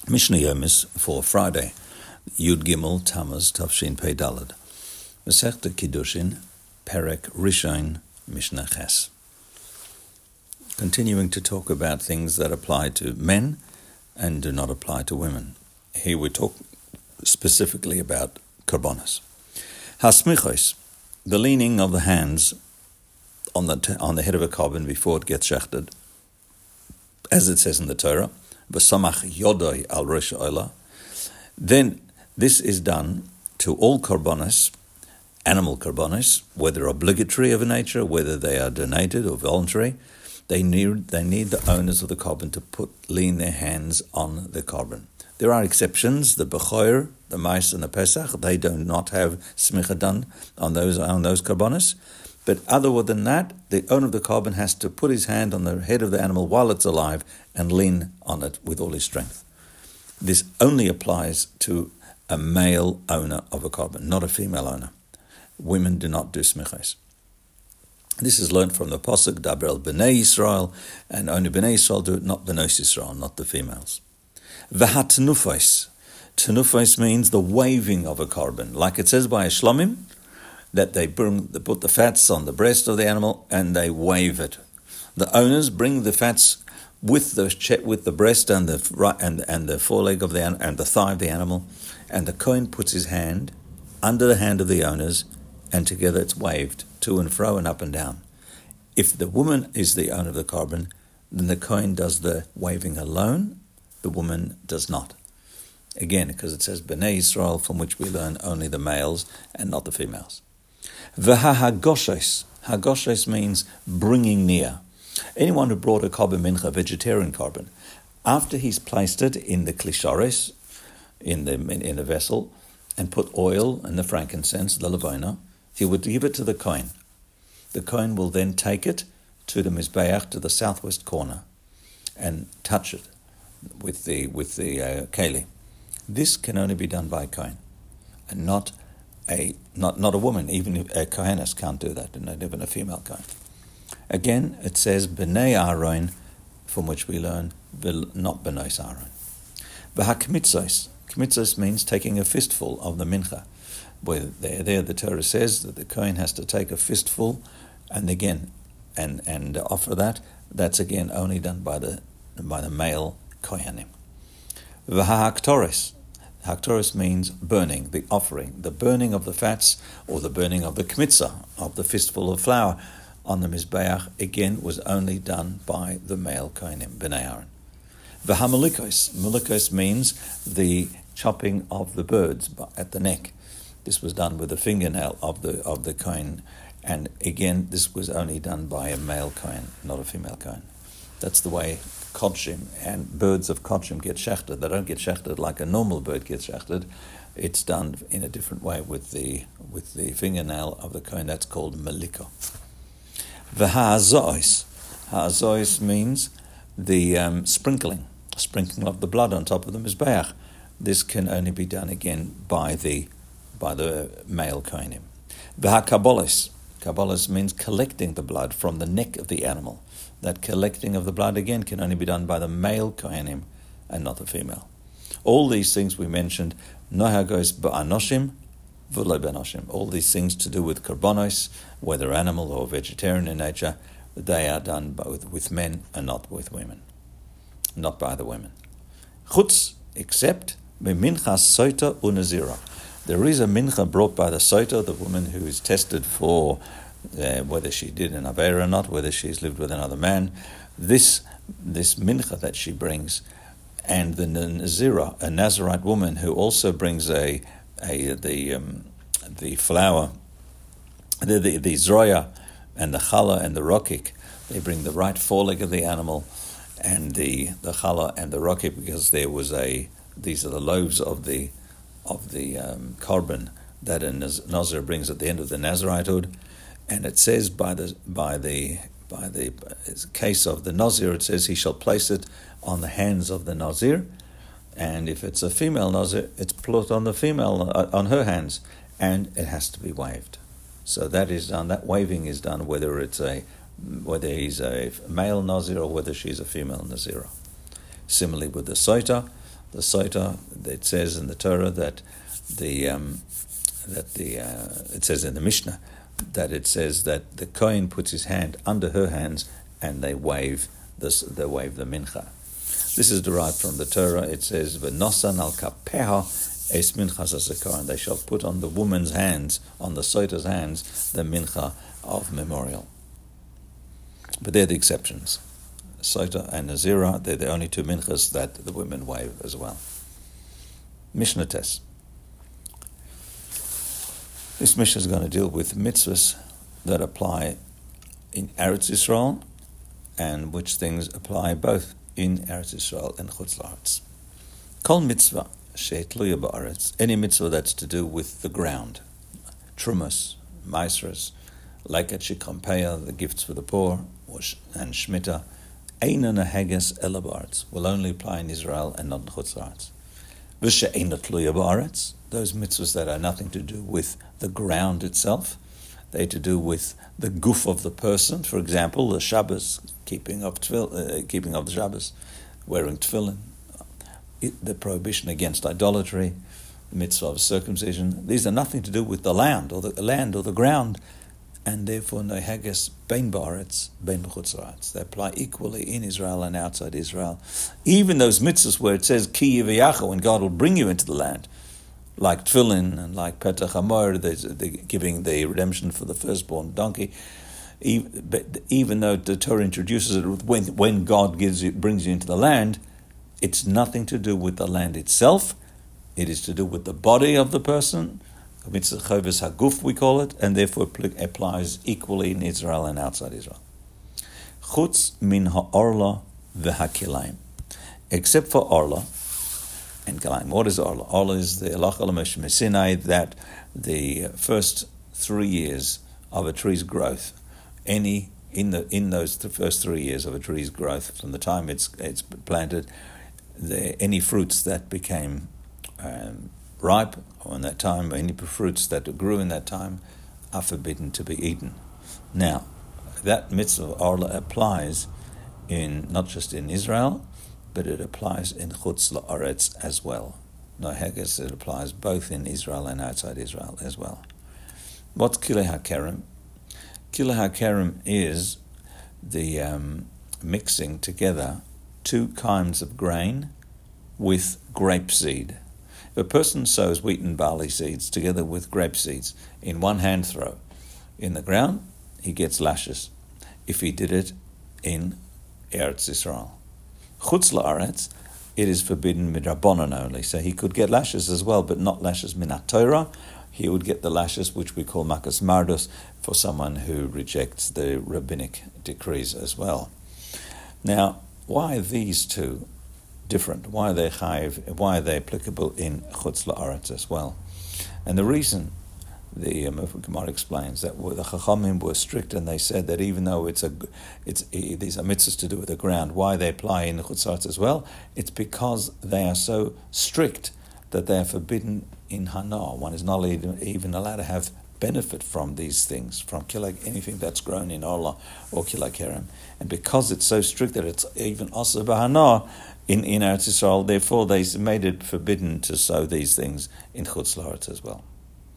Mishnah Yomis for Friday, Yud Gimel Tammuz Tavshin Pei Daled. Masechta Kiddushin, Perek Rishon, Mishnah Ches. Continuing to talk about things that apply to men and do not apply to women. Here we talk specifically about korbanos. Hasmichos, the leaning of the hands on the head of a korban before it gets shechted, as it says in the Torah, v'samach yodoi al rosh oila. Then this is done to all korbanos, animal korbanos, whether obligatory of a nature, whether they are donated or voluntary. They need the owners of the korban to lean their hands on the korban. There are exceptions. The Bechor, the Mais, and the Pesach, they do not have smicha done on those korbanos. But other than that, the owner of the korban has to put his hand on the head of the animal while it's alive and lean on it with all his strength. This only applies to a male owner of a korban, not a female owner. Women do not do smichos. This is learned from the Pasuk, Daber el Bnei Yisrael, and only Bnei Yisrael do it, not Benos Yisrael, not the females. V'hatnufos. Tnufos means the waving of a korban. Like it says by a shlomim, that they put the fats on the breast of the animal and they wave it. The owners bring the fats with the breast and the foreleg of the and the thigh of the animal, and the kohen puts his hand under the hand of the owners, and together it's waved to and fro and up and down. If the woman is the owner of the korban, then the kohen does the waving alone. The woman does not. Again, because it says Bnei Yisrael, from which we learn only the males and not the females. V'hagoshes. Hagoshes means bringing near. Anyone who brought a korban mincha, vegetarian korban, after he's placed it in the klishares, in the vessel, and put oil and the frankincense, the levona, he would give it to the kohen. The kohen will then take it to the mizbeach, to the southwest corner, and touch it with the keli. This can only be done by a kohen, and not a woman. Even if a kohenes can't do that, and not even a female kohen. Again, it says b'nei Aaron, from which we learn not b'nos Aaron. V'hakmitzos. Kmitzos means taking a fistful of the mincha. Where there the Torah says that the kohen has to take a fistful, and again, and offer that. That's again only done by the male kohanim. V'ha'aktoris. Haktoris means burning, the offering, the burning of the fats, or the burning of the kmitzah, of the fistful of flour on the mizbeach, again was only done by the male kohanim, b'nei Aaron. V'hamalikos. Malikos means the chopping of the birds at the neck. This was done with the fingernail of the kohen, and again this was only done by a male kohen, not a female kohen. That's the way kodshim and birds of kodshim get shechted. They don't get shechted like a normal bird gets shechted. It's done in a different way with the fingernail of the kohen. That's called maliko. V'ha'azois. Ha'azois means the sprinkling of the blood on top of the mizbeach. This can only be done again by the male kohanim. V'ha'kabolis. Kabolis means collecting the blood from the neck of the animal. That collecting of the blood again can only be done by the male kohanim and not the female. All these things we mentioned, nohagos ba'anoshim, v'lo ba'anoshim. All these things to do with korbanos, whether animal or vegetarian in nature, they are done both with men and not with women, not by the women. Chutz, except minchas soita unazira. There is a mincha brought by the soita, the woman who is tested for whether she did an avera or not, whether she's lived with another man. This mincha that she brings, and the nazira, a Nazarite woman who also brings the flour, the zroya, and the challah and the rokik. They bring the right foreleg of the animal, and the challah and the rokik, because these are the loaves of the korban that a Nazir brings at the end of the Nazaritehood, and it says by the case of the Nazir, it says he shall place it on the hands of the Nazir, and if it's a female Nazir, it's put on the female on her hands, and it has to be waved. So that is done. That waving is done whether he's a male Nazir or whether she's a female Nazira. Similarly with the Sota, The Sota, it says in the Torah that it says in the Mishnah that it says that the Kohen puts his hand under her hands and they wave the mincha. This is derived from the Torah. It says, "V'nosan al kapeha es minchas hazikaron." They shall put on the woman's hands, on the Sota's hands, the mincha of memorial. But they're the exceptions. Sota and Nazira, they're the only two minchas that the women wave as well. Mishnah test. This Mishnah is going to deal with mitzvahs that apply in Eretz Yisrael and which things apply both in Eretz Yisrael and Chutz La'aretz. Kol mitzvah she'etluya ba'aretz, any mitzvah that's to do with the ground, trumas, maasros, Leikat Shekampeya, the gifts for the poor, and Shemitah, Eina Naheges Ela Ba'aretz, will only apply in Israel and not in Chutz La'aretz. V'she'eina tluya ba'aretz, those mitzvahs that are nothing to do with the ground itself, they're to do with the guf of the person. For example, the Shabbos, keeping of the Shabbos, wearing tefillin, the prohibition against idolatry, the mitzvah of circumcision. These are nothing to do with the land or the ground, and therefore no haggis bein ba'aretz, bein b'chutz la'aretz. They apply equally in Israel and outside Israel. Even those mitzvahs where it says ki yivayacha, when God will bring you into the land, like tefillin and like petach hamor, giving the redemption for the firstborn donkey. Even though the Torah introduces it with when God brings you into the land, it's nothing to do with the land itself. It is to do with the body of the person. Mitzvah choves haguf, we call it, and therefore applies equally in Israel and outside Israel. Chutz min ha'orla v'hakilayim, except for orla and kilayim. What is orla? Orla is the halacha l'Moshe Sinai that the first 3 years of a tree's growth, in those first 3 years of a tree's growth, from the time it's planted, any fruits that became ripe, or in that time, any fruits that grew in that time, are forbidden to be eaten. Now, that mitzvah orla applies not just in Israel, but it applies in Chutz La'aretz as well. No haggis, it applies both in Israel and outside Israel as well. What's Kilei HaKerem? Kilei HaKerem is the mixing together 2 kinds of grain with grape seed. If a person sows wheat and barley seeds together with grape seeds in one hand throw in the ground, he gets lashes. If he did it in Eretz Yisrael. Chutz La'aretz, it is forbidden midrabanan only. So he could get lashes as well, but not lashes minat Torah. He would get the lashes which we call makas mardus for someone who rejects the rabbinic decrees as well. Now, why are these two different? Why are they chayiv? Why are they applicable in Chutz La'aretz as well? And the reason, the Gemara explains that the Chachamim were strict, and they said that even though these are mitzvahs to do with the ground, why they apply in the Chutz La'aretz as well? It's because they are so strict that they are forbidden in Hana. One is not even allowed to have benefit from these things, from anything that's grown in Orla or Kilei Kerem. And because it's so strict that it's even Asa B'Hana in Eretz Yisrael, therefore they made it forbidden to sow these things in Chutz La'aretz as well.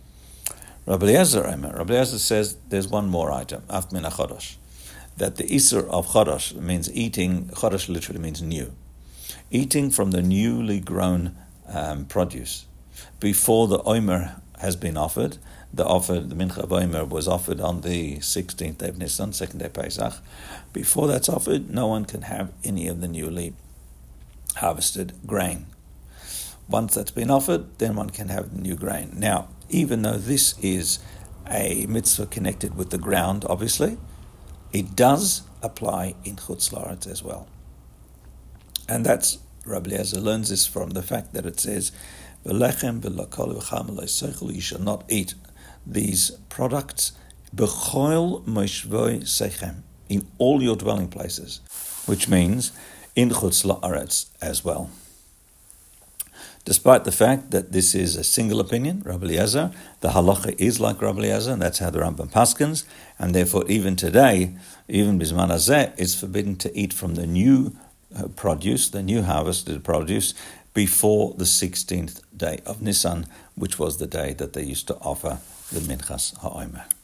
Rabbi Eliezer says there's one more item, Af Min HaChodosh, that the Isur of Chodosh means eating. Chodosh literally means new. Eating from the newly grown produce. Before the Omer has been offered, the Mincha of Omer was offered on the 16th day of Nisan, 2nd day of Pesach. Before that's offered, no one can have any of the newly harvested grain. Once that's been offered, then one can have the new grain. Now, even though this is a mitzvah connected with the ground, obviously, it does apply in Chutz La'aretz as well. And that's, Rabbi Eliezer learns this from the fact that it says, "V'lechem v'lakol v'cham lo," you shall not eat these products, b'chol moshvoi sechem, in all your dwelling places, which means in Chutz La'aretz as well. Despite the fact that this is a single opinion, Rabbi Eliezer, the halacha is like Rabbi Eliezer, and that's how the Rambam paskins, and therefore even today, even Bizman Hazeh, it's forbidden to eat from the new produce, the new harvested produce, before the 16th day of Nisan, which was the day that they used to offer the Minchas HaOmer.